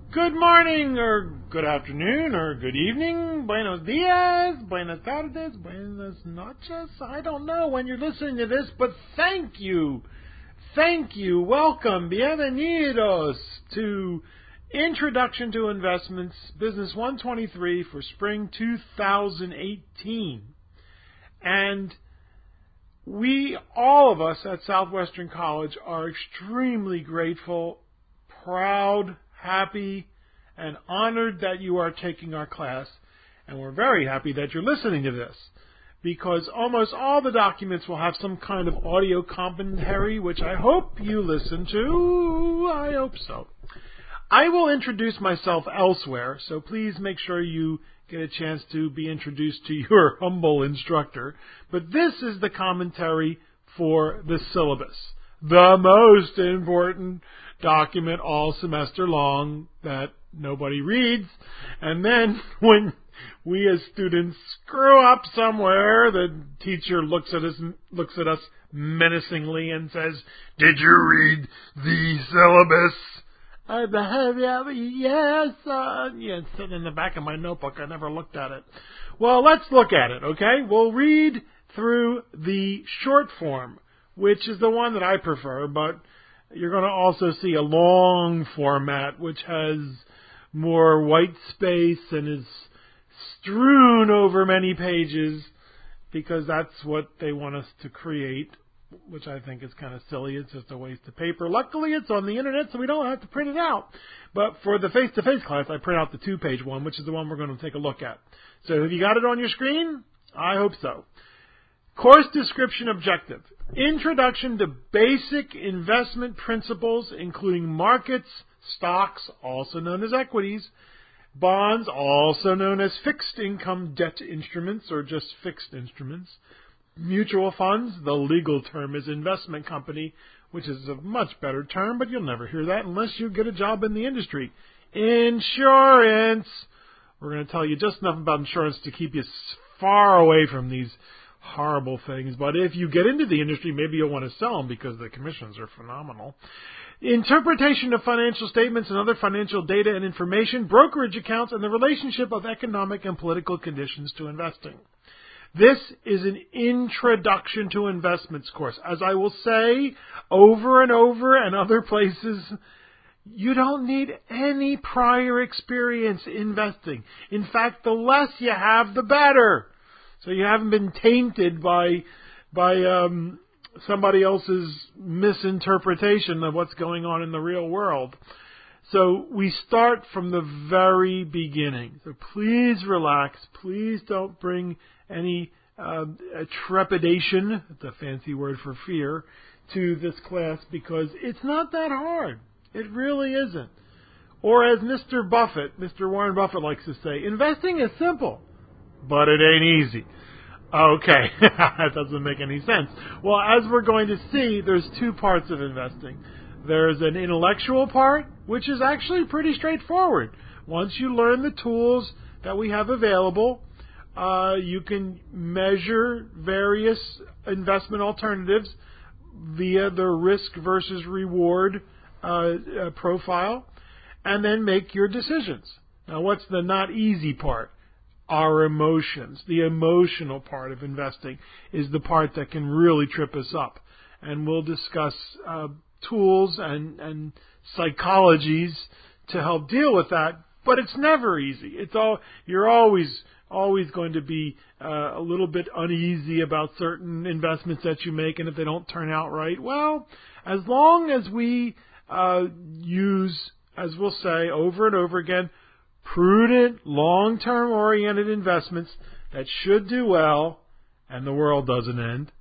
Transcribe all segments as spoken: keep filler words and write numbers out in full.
Good morning, or good afternoon, or good evening. Buenos dias, buenas tardes, buenas noches. I don't know when you're listening to this, but thank you. Thank you. Welcome. Bienvenidos to Introduction to Investments, Business one twenty-three for spring two thousand eighteen. And we, all of us at Southwestern College, are extremely grateful, proud, happy, and honored that you are taking our class, and we're very happy that you're listening to this, because almost all the documents will have some kind of audio commentary, which I hope you listen to. I hope so. I will introduce myself elsewhere, so please make sure you get a chance to be introduced to your humble instructor, but this is the commentary for the syllabus, the most important document all semester long that nobody reads. And then when we as students screw up somewhere, the teacher looks at us looks at us menacingly and says, "Did you read the syllabus?" I have, yes, uh, yeah, it's sitting in the back of my notebook. I never looked at it. Well, let's look at it, okay? We'll read through the short form, which is the one that I prefer, but you're going to also see a long format, which has more white space and is strewn over many pages, because that's what they want us to create, which I think is kind of silly. It's just a waste of paper. Luckily, it's on the internet, so we don't have to print it out. But for the face-to-face class, I print out the two-page one, which is the one we're going to take a look at. So have you got it on your screen? I hope so. Course description objective. Introduction to basic investment principles, including markets, stocks, also known as equities, bonds, also known as fixed income debt instruments, or just fixed instruments, mutual funds, the legal term is investment company, which is a much better term, but you'll never hear that unless you get a job in the industry. Insurance. We're going to tell you just enough about insurance to keep you far away from these horrible things, but if you get into the industry, maybe you'll want to sell them because the commissions are phenomenal. Interpretation of financial statements and other financial data and information, brokerage accounts, and the relationship of economic and political conditions to investing. This is an introduction to investments course. As I will say over and over and other places, you don't need any prior experience investing. In fact, the less you have, the better. So you haven't been tainted by by um, somebody else's misinterpretation of what's going on in the real world. So we start from the very beginning. So please relax. Please don't bring any uh, trepidation, that's a fancy word for fear, to this class, because it's not that hard. It really isn't. Or as Mister Buffett, Mister Warren Buffett likes to say, investing is simple, but it ain't easy. Okay, that doesn't make any sense. Well, as we're going to see, there's two parts of investing. There's an intellectual part, which is actually pretty straightforward. Once you learn the tools that we have available, uh, you can measure various investment alternatives via the risk versus reward uh, uh, profile, and then make your decisions. Now, what's the not easy part? Our emotions. The emotional part of investing is the part that can really trip us up. And we'll discuss uh, tools and, and psychologies to help deal with that, but it's never easy. It's all you're always always going to be uh, a little bit uneasy about certain investments that you make, and if they don't turn out right, well, as long as we uh, use, as we'll say over and over again, prudent, long-term oriented investments that should do well, and the world doesn't end,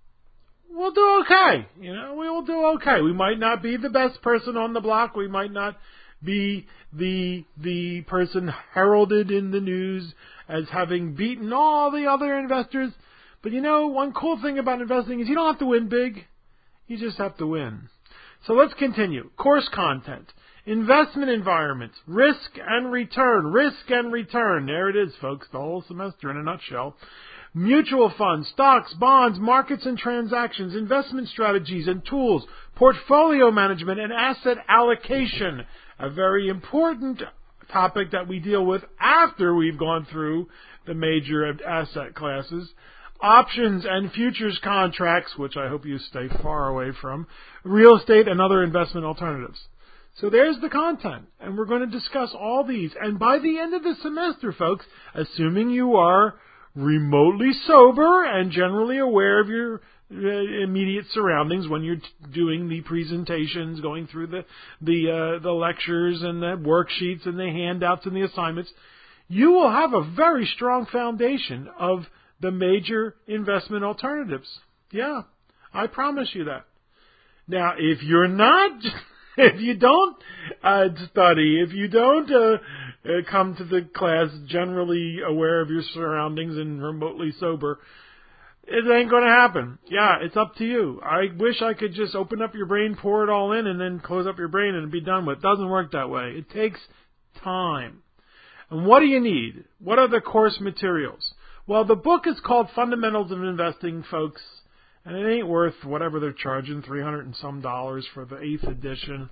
we'll do okay. You know, we will do okay. We might not be the best person on the block. We might not be the the person heralded in the news as having beaten all the other investors. But you know, one cool thing about investing is you don't have to win big. You just have to win. So let's continue. Course content. Investment environments. Risk and return. Risk and return. There it is, folks. The whole semester in a nutshell. Mutual funds, stocks, bonds, markets and transactions, investment strategies and tools, portfolio management and asset allocation. a very important topic that we deal with after we've gone through the major asset classes. Options and futures contracts, which I hope you stay far away from, real estate and other investment alternatives. So there's the content, and we're going to discuss all these. And by the end of the semester, folks, assuming you are remotely sober and generally aware of your uh, immediate surroundings when you're t- doing the presentations, going through the the uh, the lectures and the worksheets and the handouts and the assignments, you will have a very strong foundation of the major investment alternatives. Yeah, I promise you that. Now, if you're not, if you don't uh, study, if you don't uh, uh, come to the class generally aware of your surroundings and remotely sober, it ain't going to happen. Yeah, it's up to you. I wish I could just open up your brain, pour it all in, and then close up your brain and be done with it. It doesn't work that way. It takes time. And what do you need? What are the course materials? Well, the book is called Fundamentals of Investing, folks, and it ain't worth whatever they're charging, three hundred and some dollars for the eighth edition.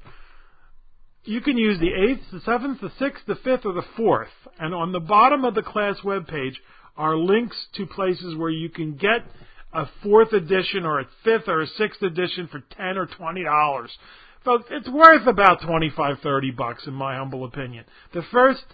You can use the eighth, the seventh, the sixth, the fifth, or the fourth. And on the bottom of the class webpage are links to places where you can get a fourth edition or a fifth or a sixth edition for ten or twenty dollars. Folks, it's worth about twenty-five, thirty bucks in my humble opinion. The first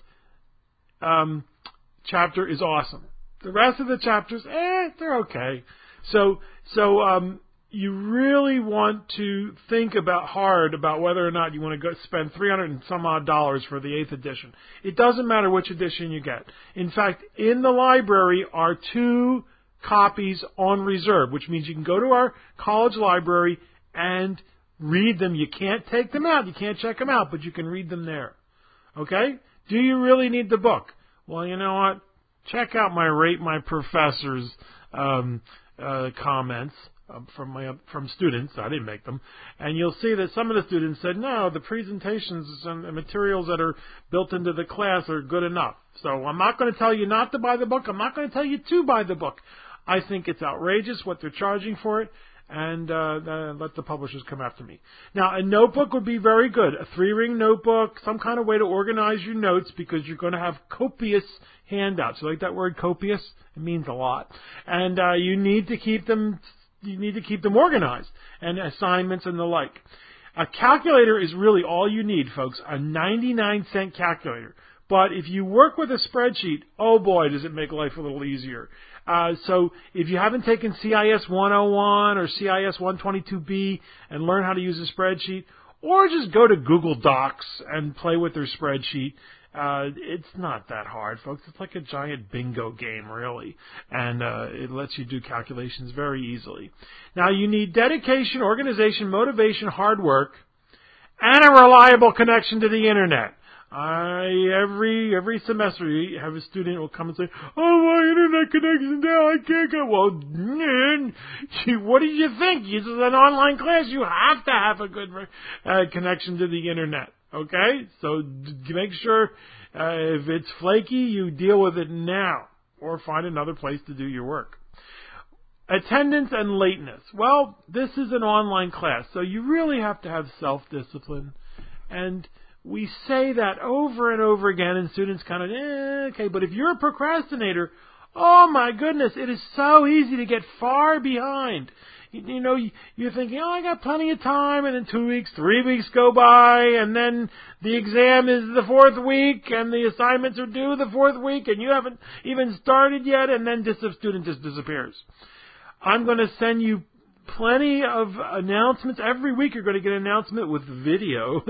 um, chapter is awesome. The rest of the chapters, eh, they're okay. So, so um, you really want to think about hard about whether or not you want to go spend three hundred and some odd dollars for the eighth edition. It doesn't matter which edition you get. In fact, in the library are two copies on reserve, which means you can go to our college library and read them. You can't take them out. You can't check them out, but you can read them there. Okay? Do you really need the book? Well, you know what? Check out my Rate My Professors um, uh, comments uh, from my from students. I didn't make them. And you'll see that some of the students said, no, the presentations and the materials that are built into the class are good enough. So I'm not going to tell you not to buy the book. I'm not going to tell you to buy the book. I think it's outrageous what they're charging for it. And uh, uh, let the publishers come after me. Now, a notebook would be very good. A three-ring notebook, some kind of way to organize your notes because you're going to have copious handouts. You like that word, copious? It means a lot. And uh, you need to keep them. You need to keep them organized and assignments and the like. A calculator is really all you need, folks. A ninety-nine cent calculator. But if you work with a spreadsheet, oh boy, does it make life a little easier. Uh, so if you haven't taken C I S one oh one or C I S one twenty-two B and learn how to use a spreadsheet, or just go to Google Docs and play with their spreadsheet, uh, it's not that hard, folks. It's like a giant bingo game, really, and uh, it lets you do calculations very easily. Now, you need dedication, organization, motivation, hard work, and a reliable connection to the Internet. I every every semester you have a student who will come and say, "Oh, my internet connection's down. I can't get." Well, man, what did you think? This is an online class. You have to have a good uh, connection to the internet. Okay, so d- make sure uh, if it's flaky, you deal with it now, or find another place to do your work. Attendance and lateness. Well, this is an online class, so you really have to have self-discipline. And we say that over and over again, and students kind of, eh, okay, but if you're a procrastinator, oh my goodness, it is so easy to get far behind. You, you know, you're thinking, oh, I got plenty of time, and then two weeks, three weeks go by, and then the exam is the fourth week, and the assignments are due the fourth week, and you haven't even started yet, and then this student just disappears. I'm going to send you plenty of announcements. Every week you're going to get an announcement with video.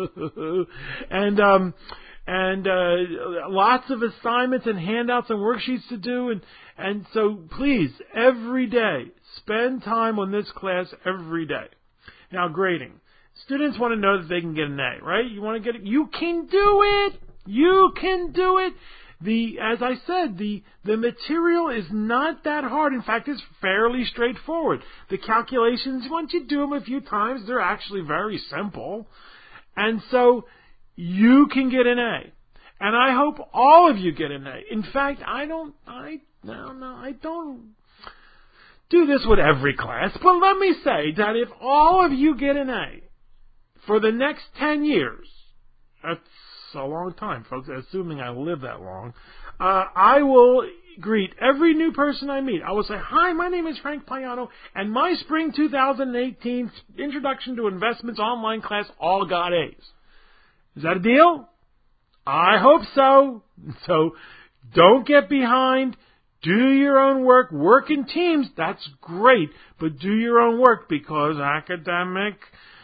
and um, and uh, lots of assignments and handouts and worksheets to do. And, and so please, every day, spend time on this class every day. Now, grading. Students want to know that they can get an A, right? You want to get it? You can do it! You can do it! The, as I said, the, the material is not that hard. In fact, it's fairly straightforward. The calculations, once you do them a few times, they're actually very simple. And so you can get an A. And I hope all of you get an A. In fact, I don't, I, no, no, I don't do this with every class. But let me say that if all of you get an A for the next ten years, that's a long time, folks, assuming I live that long. Uh, I will greet every new person I meet. I will say, hi, my name is Frank Payano, and my spring two thousand eighteen Introduction to Investments online class all got A's. Is that a deal? I hope so. So don't get behind. Do your own work. Work in teams. That's great. But do your own work, because academic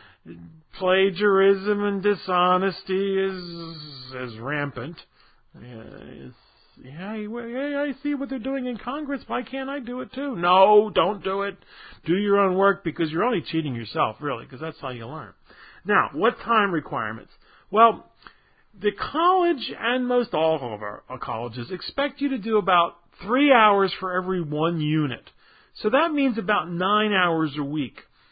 plagiarism and dishonesty is is rampant. Yeah, it's, yeah, I see what they're doing in Congress. Why can't I do it too? No, don't do it. Do your own work, because you're only cheating yourself, really, because that's how you learn. Now, what time requirements? Well, the college and most all of our, our colleges expect you to do about three hours for every one unit. So that means about nine hours a week.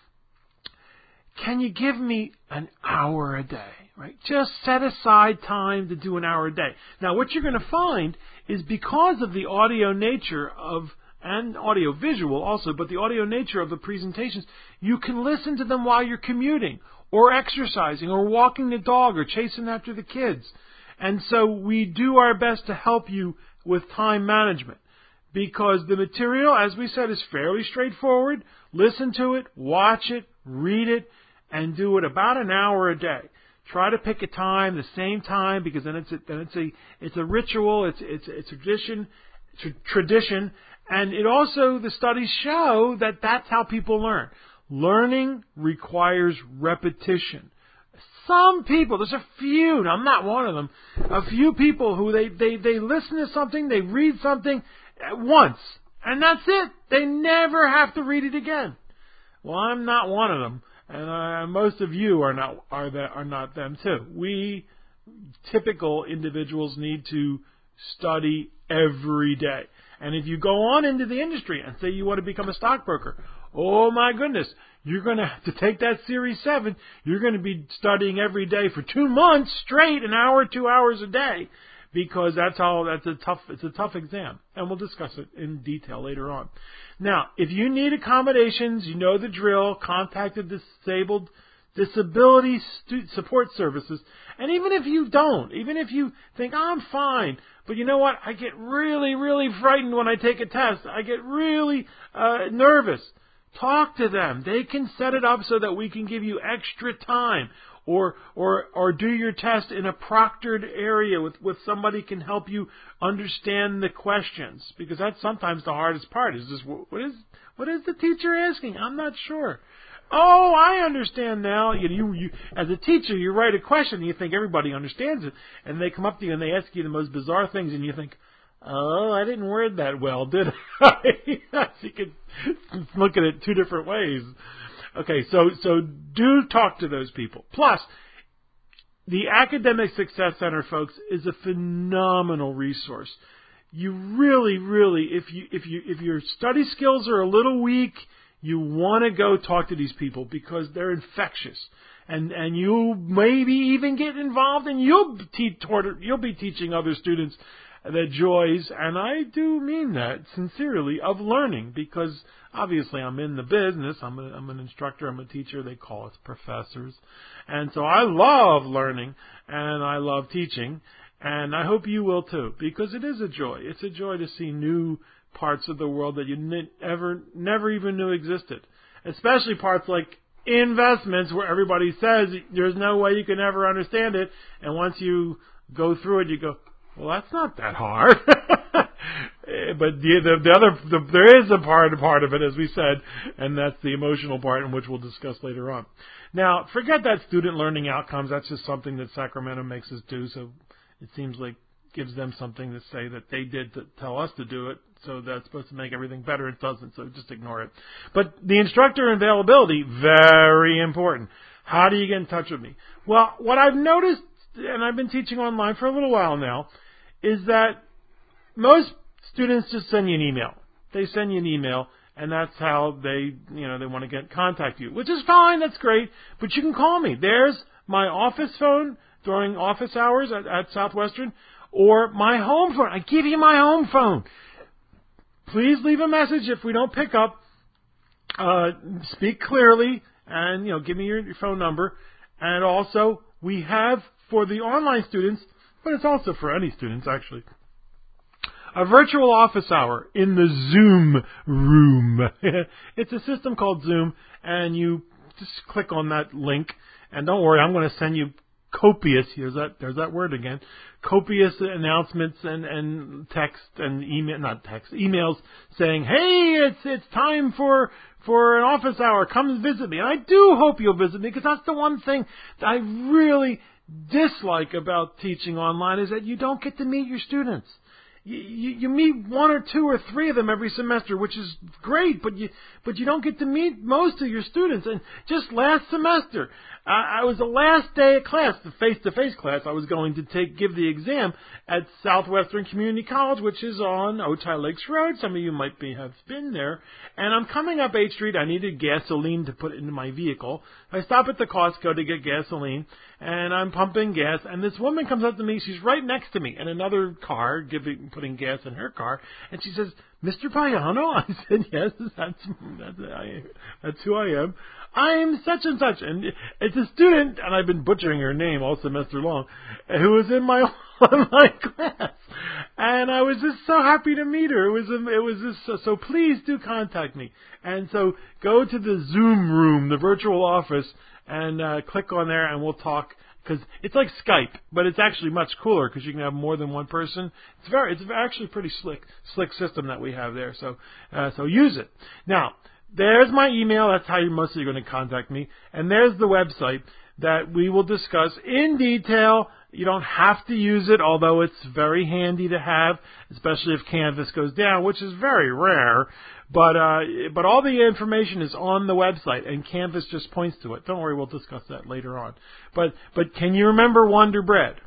Can you give me an hour a day, right? Just set aside time to do an hour a day. Now, what you're going to find is, because of the audio nature of, and audio visual also, but the audio nature of the presentations, you can listen to them while you're commuting or exercising or walking the dog or chasing after the kids. And so we do our best to help you with time management, because the material, as we said, is fairly straightforward. Listen to it, watch it, read it, and do it about an hour a day. Try to pick a time, the same time, because then it's a, then it's a it's a ritual, it's it's a tradition, tra- tradition, and it also, the studies show that that's how people learn. Learning requires repetition. Some people, there's a few, now I'm not one of them, a few people who they, they, they listen to something, they read something once, and that's it. They never have to read it again. Well, I'm not one of them. And uh, most of you are not are that are not them too. We typical individuals need to study every day. And if you go on into the industry and say you want to become a stockbroker, oh my goodness, you're going to have to take that Series seven. You're going to be studying every day for two months straight, an hour, two hours a day, because that's how that's a tough it's a tough exam. And we'll discuss it in detail later on. Now, if you need accommodations, you know the drill. Contact the Disabled Disability Stu- Support Services. And even if you don't, even if you think, oh, I'm fine, but you know what? I get really, really frightened when I take a test. I get really uh, nervous. Talk to them. They can set it up so that we can give you extra time. Or, or, or do your test in a proctored area with, with somebody can help you understand the questions, because that's sometimes the hardest part. Is this what is what is the teacher asking? I'm not sure. Oh, I understand now. You, you, you as a teacher, you write a question and you think everybody understands it, and they come up to you and they ask you the most bizarre things, and you think, oh, I didn't word that well, did I? You could look at it two different ways. Okay, so so do talk to those people. Plus, the Academic Success Center, folks, is a phenomenal resource. You really, really, if you if you if your study skills are a little weak, you want to go talk to these people, because they're infectious, and and you maybe even get involved, and you'll teach you'll be teaching other students the joys, and I do mean that sincerely, of learning, because obviously I'm in the business. I'm, a, I'm an instructor. I'm a teacher. They call us professors. And so I love learning, and I love teaching, and I hope you will too, because it is a joy. It's a joy to see new parts of the world that you ne- ever, never even knew existed, especially parts like investments, where everybody says there's no way you can ever understand it, and once you go through it, you go, well, that's not that hard. But the, the, the other, the, there is a part, a part of it, as we said, and that's the emotional part, in which we'll discuss later on. Now, forget that student learning outcomes. That's just something that Sacramento makes us do. So it seems like gives them something to say that they did to tell us to do it. So that's supposed to make everything better. It doesn't. So just ignore it. But the instructor availability, very important. How do you get in touch with me? Well, what I've noticed, and I've been teaching online for a little while now, is that most students just send you an email. They send you an email, and that's how they, you know, they want to get contact you, which is fine. That's great. But you can call me. There's my office phone during office hours at, at Southwestern, or my home phone. I give you my home phone. Please leave a message if we don't pick up. Uh, speak clearly, and you know, give me your, your phone number. And also, we have for the online students, but it's also for any students, actually. A virtual office hour in the Zoom room. It's a system called Zoom, and you just click on that link, and don't worry, I'm going to send you copious, here's that, there's that word again, copious announcements and, and text and email, not text, emails saying, hey, it's, it's time for, for an office hour, come visit me. And I do hope you'll visit me, because that's the one thing that I really dislike about teaching online, is that you don't get to meet your students. You, you, you meet one or two or three of them every semester, which is great, but you but you don't get to meet most of your students. And just last semester, I, I was the last day of class, the face-to-face class. I was going to take give the exam at Southwestern Community College, which is on Otay Lakes Road. Some of you might be have been there. And I'm coming up eighth Street. I needed gasoline to put into my vehicle. I stop at the Costco to get gasoline, and I'm pumping gas, and this woman comes up to me. She's right next to me in another car, giving putting gas in her car, and she says, Mister Payano? I said, yes, that's that's, I, that's who I am. I'm such and such, and it's a student, and I've been butchering her name all semester long, who was in my online class, and I was just so happy to meet her. It was it was just so, so please do contact me, and so go to the Zoom room, the virtual office, and uh, click on there, and we'll talk. Because it's like Skype, but it's actually much cooler because you can have more than one person. It's very, it's actually a pretty slick, slick system that we have there. So, uh, so use it. Now, there's my email. That's how you mostly going to contact me. And there's the website that we will discuss in detail. You don't have to use it, although it's very handy to have, especially if Canvas goes down, which is very rare. But uh, but all the information is on the website, and Canvas just points to it. Don't worry, we'll discuss that later on. But but can you remember Wonder Bread?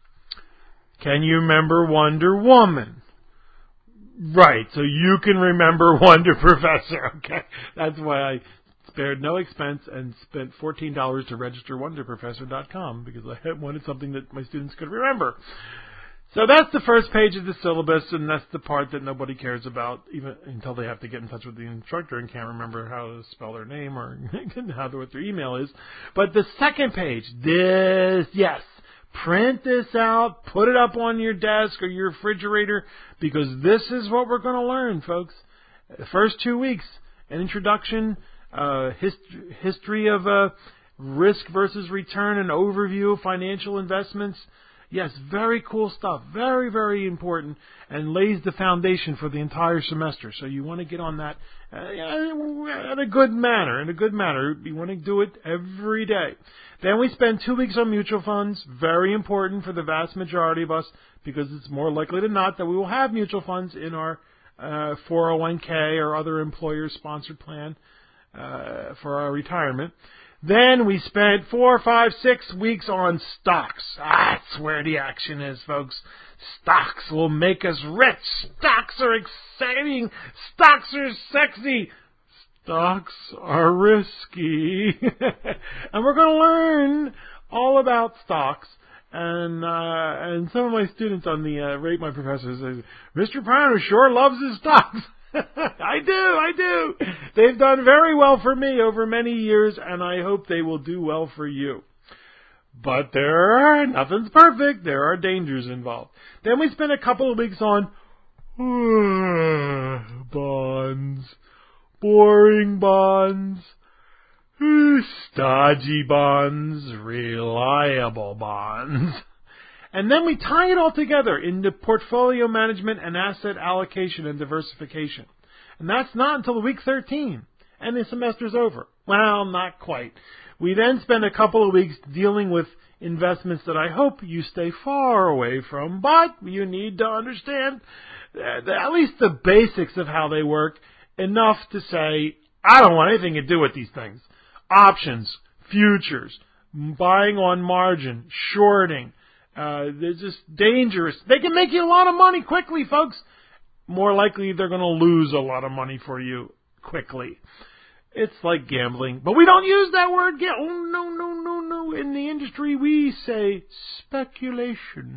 Can you remember Wonder Woman? Right, so you can remember Wonder Professor. Okay, that's why I spared no expense and spent fourteen dollars to register wonder professor dot com, because I wanted something that my students could remember. So that's the first page of the syllabus, and that's the part that nobody cares about, even until they have to get in touch with the instructor and can't remember how to spell their name or how to, what their email is. But the second page, this, yes, print this out, put it up on your desk or your refrigerator, because this is what we're going to learn, folks. The first two weeks, an introduction, uh, hist- history of uh, risk versus return, an overview of financial investments. Yes, very cool stuff. Very, very important, and lays the foundation for the entire semester. So you want to get on that uh, in a good manner. In a good manner, you want to do it every day. Then we spend two weeks on mutual funds. Very important for the vast majority of us, because it's more likely than not that we will have mutual funds in our uh, four oh one k or other employer-sponsored plan uh, for our retirement. Then we spent four, five, six weeks on stocks. That's where the action is, folks. Stocks will make us rich. Stocks are exciting. Stocks are sexy. Stocks are risky. And we're going to learn all about stocks. And uh, and some of my students on the uh, Rate My Professor say, Mister Pryor sure loves his stocks. I do, I do. They've done very well for me over many years, and I hope they will do well for you. But there are, nothing's perfect. There are dangers involved. Then we spent a couple of weeks on uh, bonds, boring bonds, stodgy bonds, reliable bonds. And then we tie it all together into portfolio management and asset allocation and diversification. And that's not until week thirteen. And the semester's over. Well, not quite. We then spend a couple of weeks dealing with investments that I hope you stay far away from. But you need to understand at least the basics of how they work, enough to say, I don't want anything to do with these things. Options, futures, buying on margin, shorting. Uh, they're just dangerous. They can make you a lot of money quickly, folks. More likely they're going to lose a lot of money for you quickly. It's like gambling. But we don't use that word. Ga- oh, no, no, no, no. In the industry, we say speculation.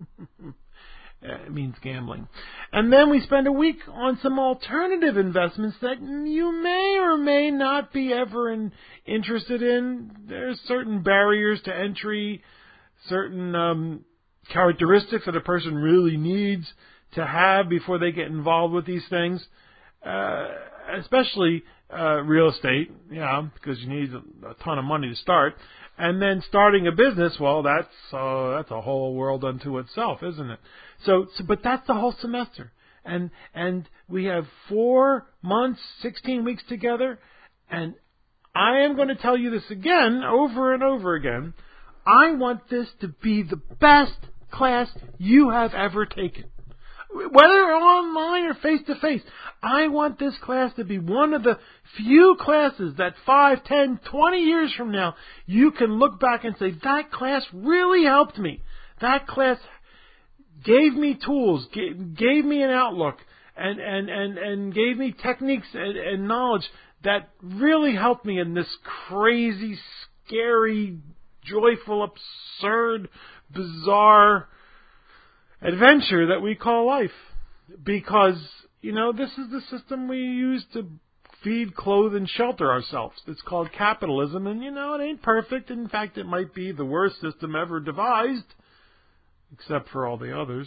It means gambling. And then we spend a week on some alternative investments that you may or may not be ever in, interested in. There's certain barriers to entry. certain um, characteristics that a person really needs to have before they get involved with these things, uh, especially uh, real estate, yeah, because you need a, a ton of money to start. And then starting a business, well, that's uh, that's a whole world unto itself, isn't it? So, so, but that's the whole semester, and and we have four months, sixteen weeks together, and I am going to tell you this again, over and over again. I want this to be the best class you have ever taken. Whether online or face-to-face, I want this class to be one of the few classes that five, ten, twenty years from now, you can look back and say, that class really helped me. That class gave me tools, gave, gave me an outlook, and, and, and, and gave me techniques and, and knowledge that really helped me in this crazy, scary, joyful, absurd, bizarre adventure that we call life. Because, you know, this is the system we use to feed, clothe, and shelter ourselves. It's called capitalism, and, you know, it ain't perfect. In fact, it might be the worst system ever devised, except for all the others.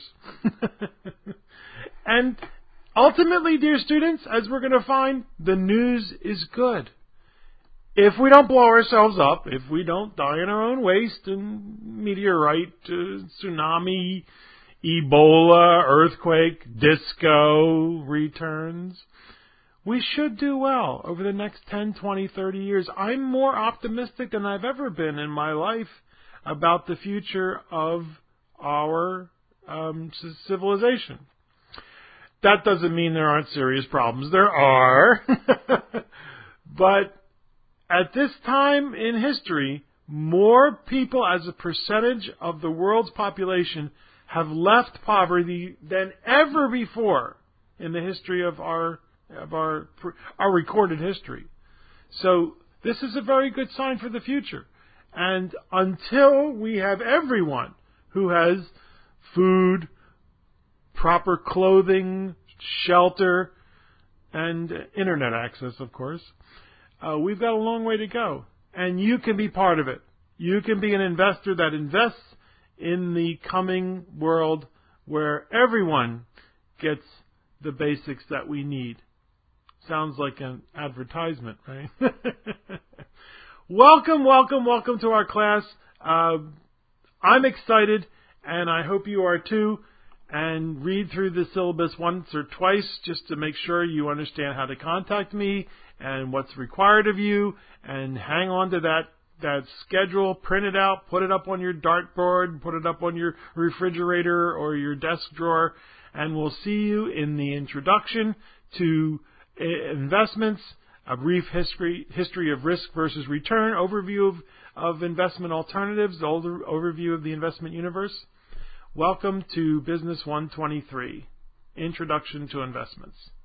And ultimately, dear students, as we're going to find, the news is good. If we don't blow ourselves up, if we don't die in our own waste and meteorite, uh, tsunami, Ebola, earthquake, disco returns, we should do well over the next ten, twenty, thirty years. I'm more optimistic than I've ever been in my life about the future of our um, civilization. That doesn't mean there aren't serious problems. There are. But at this time in history, more people as a percentage of the world's population have left poverty than ever before in the history of our of our our recorded history. So this is a very good sign for the future. And until we have everyone who has food, proper clothing, shelter, and internet access, of course, uh, we've got a long way to go. And you can be part of it. You can be an investor that invests in the coming world where everyone gets the basics that we need. Sounds like an advertisement, right? Welcome, welcome, welcome to our class. Uh, I'm excited, and I hope you are too. And read through the syllabus once or twice just to make sure you understand how to contact me and what's required of you, and hang on to that that schedule, print it out, put it up on your dartboard, put it up on your refrigerator or your desk drawer, and we'll see you in the introduction to investments, a brief history history of risk versus return, overview of, of investment alternatives, the overview of the investment universe. Welcome to Business one twenty-three, Introduction to Investments.